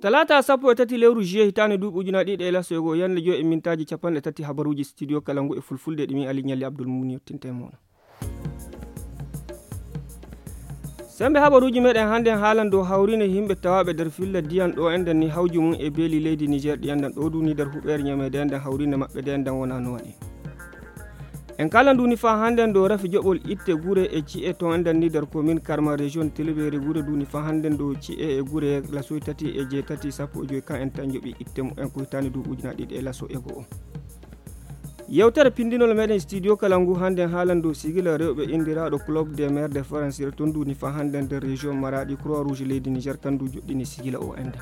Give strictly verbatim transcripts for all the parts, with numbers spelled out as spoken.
talata sappo e tati lewru juillet hitande duuɓi ujunaaje ɗiɗi e lasego yande jo e mintaji capanɗe tati habaruji studio kalangu e fulfulde ɗimi ali ñalli abdoul mouni tinte moon sembe habaruji meɗen hande haalan dow hawrine yimɓe tawaɓe nder filla diyan ɗo enden ni hawji mum e beeli leydi Niger ɗi andan ɗo duni nder huɓere ñamede enden hawrine maɓɓe de enden wona no waɗi en kala duni fa hande do rafi joɓol itte gure e ci'e to enden ni nder commune Karma région Tiliberi gure duni fa hande do ci'e e gure laso tati e je tati sappo e joyi kan en tan joɓi itte mu en ko hitani du ujunaaje ɗiɗi e laso e go'o yewtere pindinol meɗen studio kalangu hande haalan dow sigila rewɓe indiraɗo club des maires de France ton duni fa hande nder région Maradi Croix Rouge leydi Niger kandu joɗɗini sigila o ende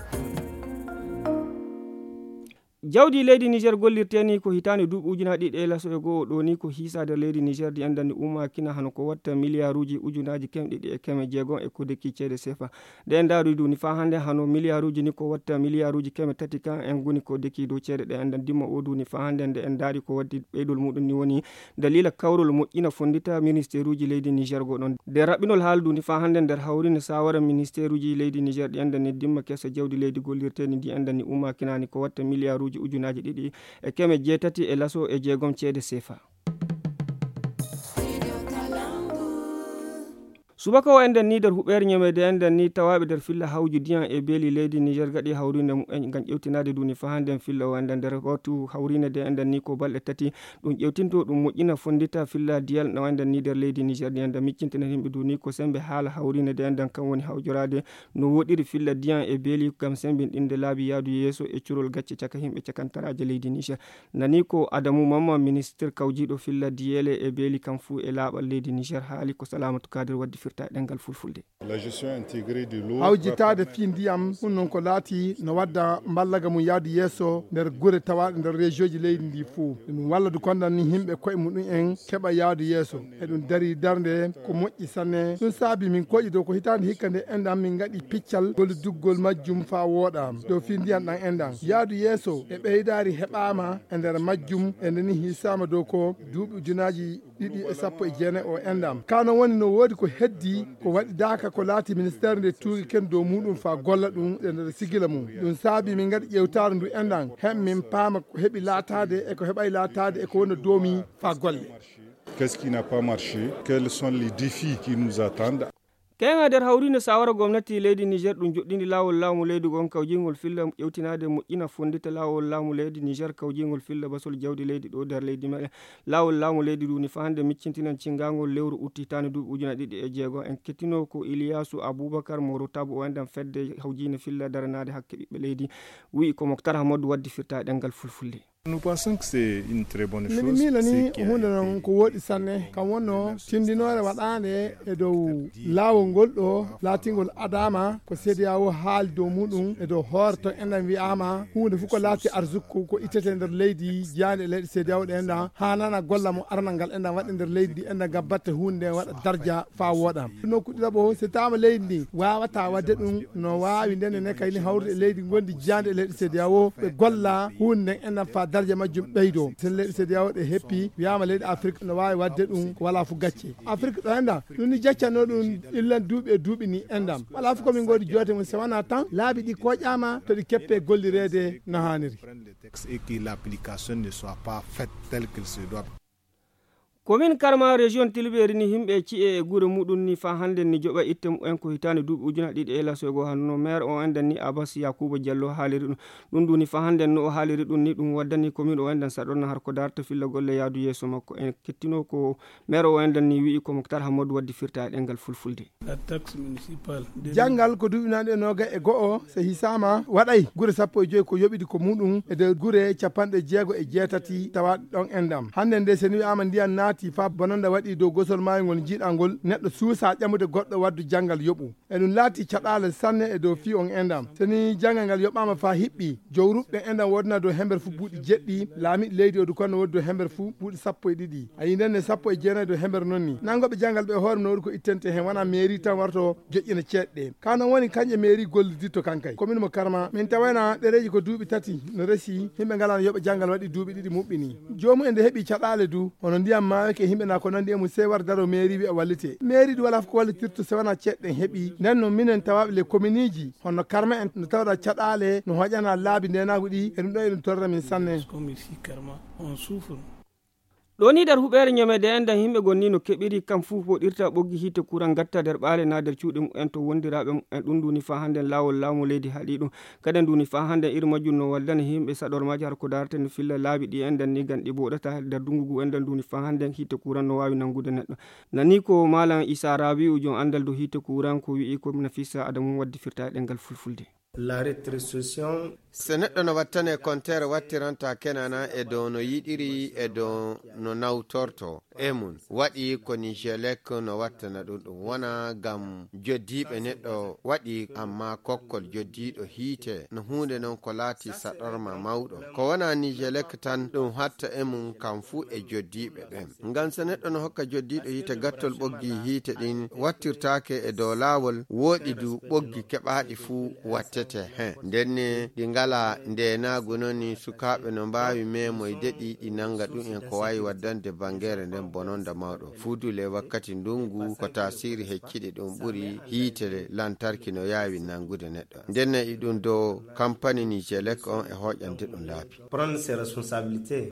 jawdi leydi Niger gollirteni ko hitani duuɓi ujunaaje ɗiɗi e laso e go'o ɗo ni ko hiisade leydi Niger di andani umma kina hano ko watta milliarduji ujunaji kem ɗiɗi e keme jeegom e ko dekki ceede sefa de ndaari duni fa hande hano milliarduji ni ko watta milliarduji keme tati kan en goni ko dekki dow ceede ɗe andan dimma o duni fa hande nde en daari ko waddi ɓeydol muɗum ni woni dalila kawrol moƴƴina fondita ministére uji leydi Niger go ɗon de raɓɓinol haal duni fa hande nder hawrine sawara ministére uji leydi Niger ɗi andani dimma kessa jawdi leydi gollirteni ndi andani umma kinani ko watta milliarduji ujunaji ɗiɗi e keme jeetati e laso e jeegom ceede sefa subaka o enden ni nder huɓere ñamede enden ni tawaɓe nder filla hawji diyan e beeli leydi Niger gaɗi hawrinde mumen ngam ƴewtinade duni fa hande filla o enden nder watu hawrine de enden ni ko balɗe tati ɗum ƴewtinto ɗum moƴƴina fondita filla diyal no enden ni nder leydi Niger ɗi enden miccintinen yimɓe duni ko sembe haala hawrine de enden kam woni hawjorade no woɗiri filla diyan e beeli kam sembin ɗinde laabi yaadu yeeso e curol gacce caka yimɓe cakantaraje leydi Niger nani ko Adamou Mamma ministre kawjiɗo filla diyele e beeli kam fu e laaɓal leydi Niger haali ko Salamatu Kadir waddi ɗengal fulfulde hawjitade fi ndiyam ɗum noon ko laati no wadda mballaga mum yaadu yeeso nder gure tawaɗe nder région ji leydi ndi fuu ɗum walladu kondan ni yimɓe koye muɗum en keɓa yaadu yeeso e ɗum dari darde ko moƴƴi sanne ɗum saabi min koƴi dow ko hitande hikka nde enɗam min gaɗi piccal golliduggol majjum fa wooɗa dow fi ndiyam ɗan enɗam yaadu yeeso e ɓeydari heɓama e nder majjum e ndeni hisama dow ko duuɓi ujunaji ɗiɗi e sappo e jeenayi o enɗam kano woni no woodi ko heddi ko waɗidaka ko laati ministére nde tuugi ken dow muɗum fa golla ɗum e nder sigila mum ɗum saabi min gaɗi ƴewtare ndu enɗan hem min paama ko heeɓi laatade e ko heɓay laatade e ko woni doomi fa golle. Qu'est-ce qui n'a pas marché? Quels sont les défis qui nous attendent? kenga nder hawrine sawara gomnati leydi Niger ɗum joɗɗini lawol laamu leydi gon kawjingol filla ƴewtinade moƴƴina fondita lawol laamu leydi Niger kawjingol filla basol jawdi leydi ɗo nder leydi meɗen lawol laamu leydi ɗuni fa hande miccintinan cingangol lewru uttitani duuɓi ujunaaje ɗiɗi e jeegom en kettino ko Iliyasu Aboubacar Moro Tabu o enden fedde hawjine filla daranade hakke ɓiɓɓe leydi wi ko Moktar Hamadou waddi firta ɗengal fulfulde. Nous pensons que c'est une très bonne chose. Mila ni hunde non ko wodi sanne kam wonno tindinore waɗande e dow laawol ngol ɗo laatingol adama ko seediyawo haali dow muɗum e dow hoorto enɗam wiyama hunde fof ko laati arzukko ko ittete nder leydi jiyande e leyɗe seediyawo ɗe enɗam ha nana golla mo arnal ngal enɗam waɗe nder leydi ndi enɗam gam batte hunde waɗa darja fa woɗam no kuɗɗiraɓo so tawama leydi ndi wawata wadde ɗum no wawi ndenne ne kayni hawrude e leydi gondi jiyande e leyɗe seediyawo ɓe golla hunde nden enɗam fa darja majjum ɓeydo sen leyɗe seediyawo ɗe heppi wiyama leydi Afrique no wawi wadde ɗum ko wala fu gacce Afrique ɗo enɗam ɗum ni jaccano ɗum illan duuɓi e duuɓi ni enɗam wala fu komin godi joote mum so wona tan laabi ɗi koƴƴama to ɗi keppe gollirede no hanniri et que l'application ne soit pas faite telle qu'il se doit. Commune Karma région Tiliberi ni himɓe ci'e e gure muɗum ni fa hande ni joɓa itte mumen ko hitande duuɓi ujunaaje ɗiɗi e lasogo hanno maire o enden ni Abbas Yakuba Diallo haaliri ɗum ɗum duni fa hande no o haaliri ɗum ni ɗum waddani commune o enden saɗonna har ko darta filla golle yaadu yeeso makko en kettino ko maire o enden ni wi'i ko Moktar Hamadou waddi firta e ɗengal fulfulde. La taxe municipale janggal ko duuɓinaɗe noga e go'o so hisama waɗay gure sappo e joyi ko yoɓidi ko muɗum e de gure capanɗe jeego e jeetati tawa ɗon endam hande nde sen wi'ama ndiyan naati fa bonanda waɗi dow gosol mayngol jiiɗangol neɗɗo suusa ƴamude goɗɗo waddu janggal yoɓu e ɗum laati caɗale sanne e dow fi on endam seni janggal ngal yoɓama fa hiɓɓi jowruɓe endam wodna dow hember fu buuɗi jeɗɗi laamiɗo leydi o du konno wodi dow hember fu buuɗi sappo e ɗiɗi ayi ndenne sappo e jeenayi dow hember noon ni nangoɓe janggal ɓe hoore no waɗi ko ittente hen wona mairie tan warto joƴƴina ceeɗɗe kanon woni kañƴe mairie golliditto kankay commune mo Karma min tawayna ɗereji ko duuɓi tati no resi yimɓe ngala no yoɓa janggal waɗi duuɓi ɗiɗi muɓɓini jomum e nde heeɓi caɗale du hono ndiyam ma tawa ke himɓe na ko nandi e mum sey war daro mairie wi e wallite mairie ɗi wala ko wallitirto se wona ceɗɗen heeɓi nden noon minen tawaɓe les commune ji hono karma en no tawɗa caɗale no hoƴana laabi ndenago ɗi e ɗum ɗo eɗum torra min sanne ɗo ni nder huɓere ñamede en dan himɓe gonni no keɓiri kam fuu foɗirta ɓoggi hite courant gatta nder ɓaale na nder cuuɗi mumen to wondiraɓe en ɗum duni fa hande lawol laamu leydi haaɗi ɗum kadi duni fa hande iri majjum no waldani himɓe saɗormaji har ko darate no filla laabi ɗi en dan ni gan ɗi boɗata nder dungugu en dan duni fa hande hite courant no wawi nangude neɗɗo nani ko malam Issa Rabiu jon andal do hite courant ko wi'i ko Nafisa Adamu waddi firta e ɗengal fulfulde. La rétrocession so neɗɗo no wattane comptere wattiranta kenana e dow no yiɗiri e dow no nawtorto e mum waɗi ko Nigelec no wattana ɗum ɗum wona gam joddiɓe neɗɗo waɗi amma kokkol joddiɗo hiite no hunde noon ko laati saɗorma mawɗo ko wona Nigelec tan ɗum hatta e mum kam fuu e joddiɓe ɓen ngam so neɗɗo no hokka joddiɗo hiite gattol ɓoggi hiite ɗin wattirtake e dow laawol woɗi du ɓoggi keɓaɗi fuu wattete hen ndenne ɗi ngala ndenagu noni sukaɓe no mbawi memoyde ɗi ɗi nanga ɗum en ko wawi waddande bangere nden bononda mawɗo fuudule wakkati ndungu ko tasiri hecciɗi ɗum ɓuuri hiite lantarki no yawi nangude neɗɗo ndenne e ɗum dow campagne Nigelec on e hoƴande ɗum laabi prendre ses responsabilités.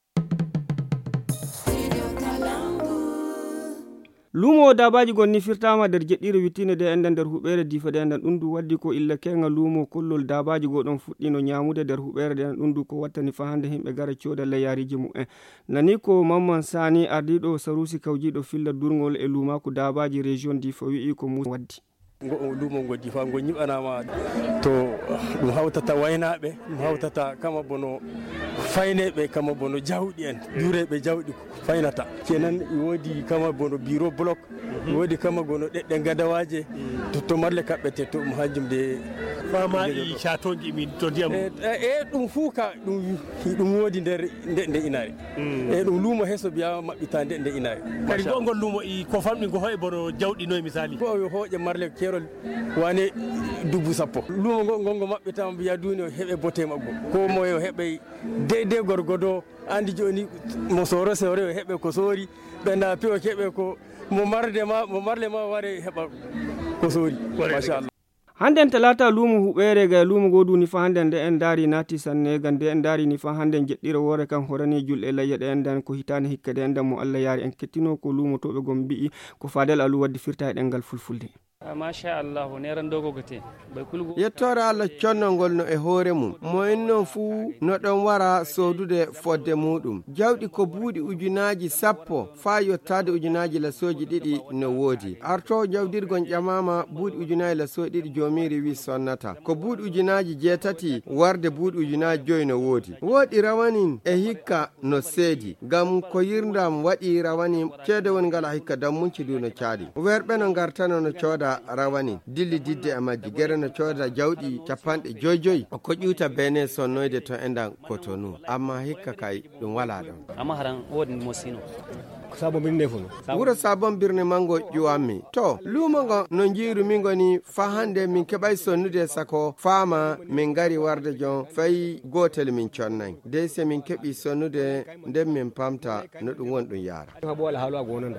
lumo dabaji gonni firtama nder jeɗɗire wittine de enden nder huɓere difade enden ɗum du waddi ko illa kenga lumo kollol dabaji goɗon fuɗɗino ñamude nder huɓere de ɗum du ko wattani fa hande himɓe gara coda leyariji mumen nani ko Mamman Sani ardiɗo Sarusi Kawjiɗo filla durgol e lumaku dabaji région Difa wi'i ko Musa waddi lumo ngo Difa ngo ñiɓanama to ɗum hawtata waynaɓe ɗum hawtata kama bono fayneɓe kama bono jawɗi en jureɓe jawɗi faynata kenan wodi kama bono bureau bloc wodi kama bono ɗeɗɗe gadawaje to to marle kaɓɓete to ɗum hanjum de fama i chatoji min to ndiyam e ɗum fuu ka ɗum ɗum wodi nder nde nde inare e ɗum lumo heso biya maɓɓita nde nde inare kadi gongol lumo i ko famɗi go hoye bono jawɗi noy misali ko hooƴe marle kerol wane dubu sappo lumo ngo gongo maɓɓitama mbiya duni o heɓe bote maggo ko moye o heɓe deydey gorgodo andi joni mo soro sewre o heɓe ko sori ɓe naapi o keɓe ko mo marde ma mo marle ma ware heɓa ko sori machallah handen talata lumo huɓere ga lumo godu ni fa handen de en dari nati sanne gande en dari ni fa handen jeɗɗira wore kan horani julɗe layya ɗe endan ko hitane hikkade endan mo Allah yaari en kettino ko lumo toɓe gom bi'i ko Fadel Alu waddi firta e ɗengal fulfulde. Masha Allah neran dogo gote bay kulgo yettore Allah connongol no e hoore mum mo en non fuu no ɗon wara sodude fodde muɗum jawɗi ko buuɗi ujunaji sappo fa yottade ujunaji lasoji ɗiɗi no woodi arto jawdirgon ƴamama buuɗi ujunaji lasoji ɗiɗi jomiri wi sonnata ko buuɗi ujunaji jeetati warde buuɗi ujunaji joyi no woodi woodi rawanin e hikka no seedi gam ko yirdam waɗi rawani ceede woni ngala hikka dammunci du no caadi werɓe no gartano no cooda rawani dilli didde e majji gere no cooda jawɗi capanɗe joyi joyi ko ƴuuta bene sonnoyde to endan Cotonou amma hikka kay ɗum wala ɗon amma haran wodi mo sino sabon birne fono wuro sabon birne mango ƴuwammi to lumo ngo no jiiru min goni fa hande min keɓay sonnude sako faama min gari warde jon fayi gotel min connayi dey se min keɓi sonnude nden min pamta no ɗum won ɗum yaara haɓola haalo a gonanda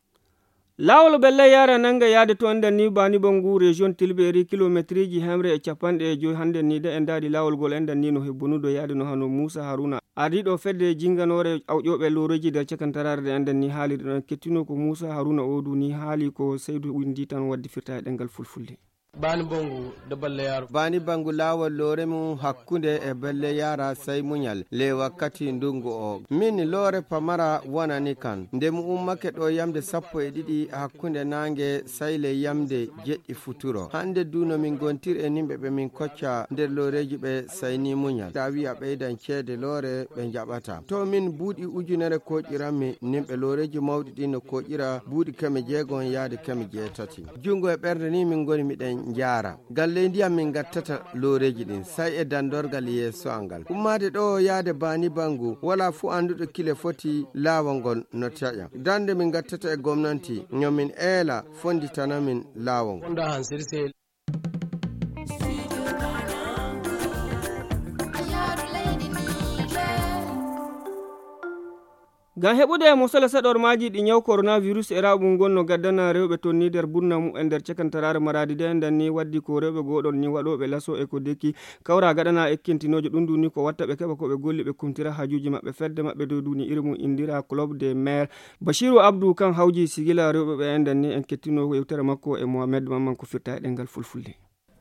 lawol belle yara nanga yaade to enden ni bani bongu région tilberi kilométre ji hemre e capanɗe e joyi hande ni de en daari lawol gol enden ni no hebbunudo yaade no hano Musa Haruna ardiɗo fedde jinganore awƴoɓe loroji nder cakantarare de enden ni haalirde ɗon kettino ko Musa Haruna odu ni haali ko Seydou windi tan waddi firta e ɗengal fulfulde bani bongu de balle yaro bani bangu lawol lore mum hakkunde e balle yara say muñal le wakkati ndungu o min lore pamara wonani kan nde mu ummake ɗo yamde sappo e ɗiɗi hakkunde nangue sayle yamde jeɗɗi futuro hande duno min gontir e nimɓe ɓe min kocca nder loreji ɓe sayni muñal ta wiya ɓeydan ceede lore ɓe jaɓata to min buuɗi ujunere koƴiranmi nimɓe loreji mawɗi ɗi no koƴira buuɗi keme jeegon yaade keme jeetati jungo e ɓerde ni min goni miɗen jara galle ndiyam min gattata loreji ɗin say e dandorgal yeeso angal ummade ɗo yaade bani bangu wala fu anduɗo kile foti lawol no taƴa dande min gattata e gomnanti ñomin eela fonditanamin lawol Gan heɓude mosala saɗor maji ɗi nyaw coronavirus e raɓum gonno gaddana rewɓe ton ni nder burna mum e nder cekantarare maradi de nden ni waddi ko rewɓe goɗon ni waɗoɓe laso e ko deki kawra gaɗana ekkintinojo ɗum duni ko watta ɓe keɓa ko ɓe golli ɓe kumtira hajuji maɓɓe fedde maɓɓe dow duni iri mum indira club des maire Bashirou Abdou kan hawji sigila rewɓe ɓe e nden ni en kettino yewtere makko e Mohamed Mamman ko firta e ɗengal fulfulde.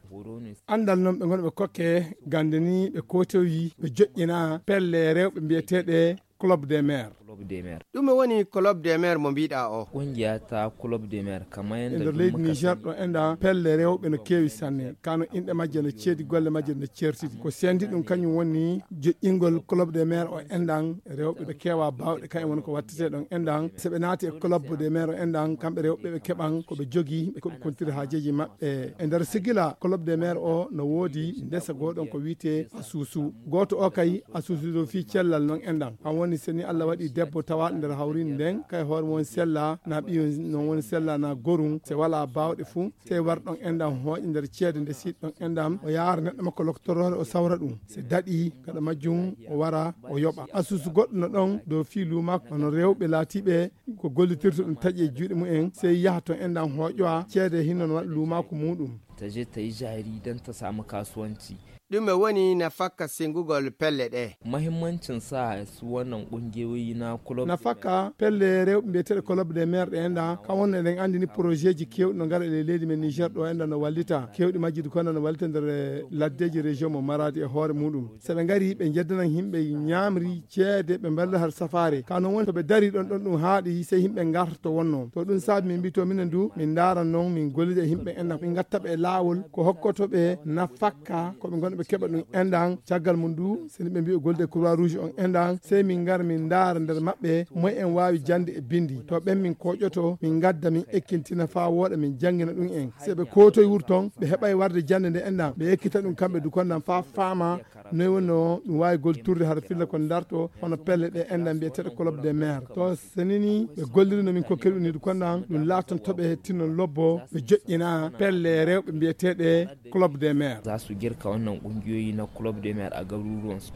Andal noon ɓe gonɓe kokke gande ni ɓe kotoyi ɓe joƴƴina pelle rewɓe mbiyeteɗe club des maire. ɗum woni club des maire mo mbiɗa o kungiya ta club des maire kamar yadda nder leydi Niger ɗo enda pelle rewɓe no kewi sanne kano inɗe majje no ceedi golle majje no certidi ko sendi ɗum kañum woni joƴƴingol club des maire o endan rewɓe ɓe kewa bawɗe kañum woni ko wattete ɗon endan soɓe naati e club des maire o endan kamɓe rewɓe ɓe keɓan koɓe jogui ɓe koɓe kontiri hajeji maɓɓe e nder sigila club des maire o no woodi ndesa goɗon ko wiite asusu goto o kay asusu do fi cellal noon endan han woni seni Allah waɗi debbo tawa nder hawrinde nden kay hoore won sella na ɓiyo non woni sella na gorum se wala bawɗe fuu te war ɗon endam hooƴe nder ceede nde siit ɗon endam o yaara neɗɗo makko loctorore o sawra ɗum se daɗi kada majjum o wara o yoɓa asusu goɗɗo no ɗon dow fiilu makko ono rewɓe laatiɓe ko gollitirta ɗum taƴi e juuɗe mumen sey yaha to endam hooƴowa ceede hinnon waɗa lumako muɗum ta je ta yi jari don ta samu kasuwanci. ɗume woni nafaka singugol pelle ɗe mahimmancin sa su wannan kungiyoyi na club nafaka pelle rewɓe mbiyeteɗe club des maire ɗe enda kam wonno eɗen andi ni projet ji kewɗi no gara e leydi men Niger ɗo enda no wallita kewɗi majjidi kono no wallita nder laddeji région mo Maradi e hoore muɗum soɓe gari ɓe jeddanan himɓe ñamri ceede ɓe mbalda har safare kanon woni toɓe dari ɗon ɗon ɗum haaɗi sey himɓe garta to wonno to ɗum saabi min mbi to minen du min daran noon min gollida e himɓe enda min gattaɓe e laawol ko hokkotoɓe nafaka koɓe gonɗo ɓe keɓa ɗum endan caggal mum du seni ɓe mbi golde croix rouge on endan sey min gar min daara nder maɓɓe moy en wawi jande e bindi to ɓen min koƴoto min gadda min ekkintina fa wooɗa min jangina ɗum en se ɓe kotoye wurton ɓe heɓay warde jande nde endan ɓe ekkita ɗum kamɓe du kondan fa faama noy wonno ɗum wawi golturde har filla kon darto hono pelle ɗe endan mbiyeteɗe club des maire to senini ɓe golliri no min kokkiri ɗum ni du kondan ɗum laaton toɓe tinnon lobbo ɓe joƴƴina pelle rewɓe mbiyeteɗe club des maire za su girka wannan kungiyoyi na club des maire a garuruwansu.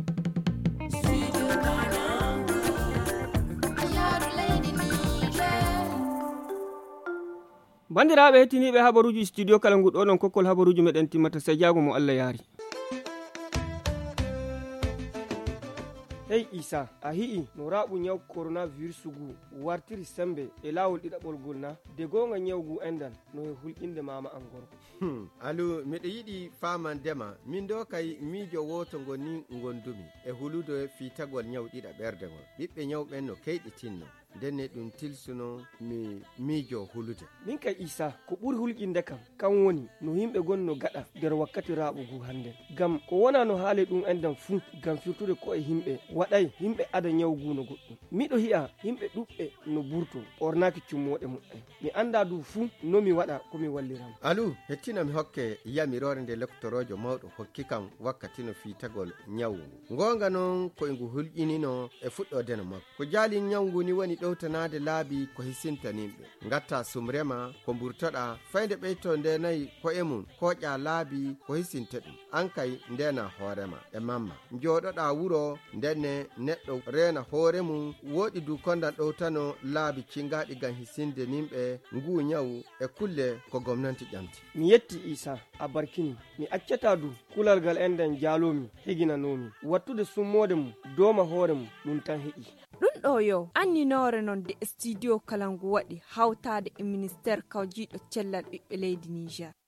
bandiraɓe hettiniɓe habaruji studio kala ngu ɗo ɗon kokkol habaruji meɗen timmata sey jaago mo Allah yaari. hey Isa a hi'i no raɓu nyaw coronavirus gu wartiri sembe e lawol ɗiɗaɓol gol na de gonga nyawgu endan no e hulƴinde mama an gorko hmm. alu miɗo yiɗi famandema min do kay miijo woto ngoni gondumi e hulude fitagol nyaw ɗiɗa ɓerde ngol ɓiɓɓe nyawɓen no keyɗi tinno denne ɗum tilsuno mi miijo hulude min kay Isa ko ɓuri hulƴinde kam kan woni no yimɓe gonno gaɗa nder wakkati raɓugu hande gam ko wona no haale ɗum endan fuu gam firtude ko e himɓe waɗay himɓe ada nyawgu no goɗɗum miɗo hi'a himɓe ɗuɓɓe no burto ɓornaki cummoɗe muɗɗen mi anda du fuu nomi waɗa komi walliram alu hettina mi hokke yamirore nde lectorojo mawɗo hokki kam wakkati no fitagol nyawgu gonga noon ko ngu hulƴinino e fuɗɗode no makko ko jaali nyawgu ni woni ɗowtanade laabi ko hisintanimɓe gatta sumrema ko burtoɗa fayde ɓeyto nde nayi ko e mum koƴa laabi ko hisinta ɗum an kay ndena hoorema e mamma joɗoɗa wuro ndenne neɗɗo rena hoore mum woɗi du kondan ɗowtano laabi cingaɗi gam hisinde nimɓe ngu nyawu e kulle ko gomnati ƴamti mi yetti Isa a barkini mi accata du kulal gal enden jalomi higinanomi wattude summode mum doma hoore mum ɗum tan heƴi ɗum ɗo yo anninore non de studio kalangu waɗi hawtade e ministére kawjiɗo cellal ɓiɓɓe leydi Niger.